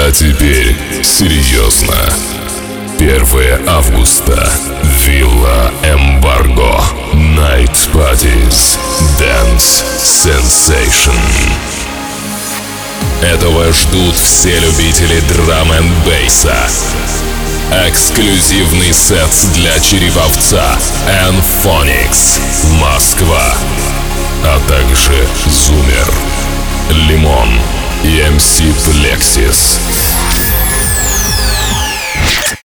А теперь серьезно. 1 августа. Вилла Эмбарго. Night Parties. Dance Sensation. Этого ждут все любители драм-н-бейса. Эксклюзивный сет для череповца N-Phonics, Москва, а также Зумер, Лимон и MC Plexis.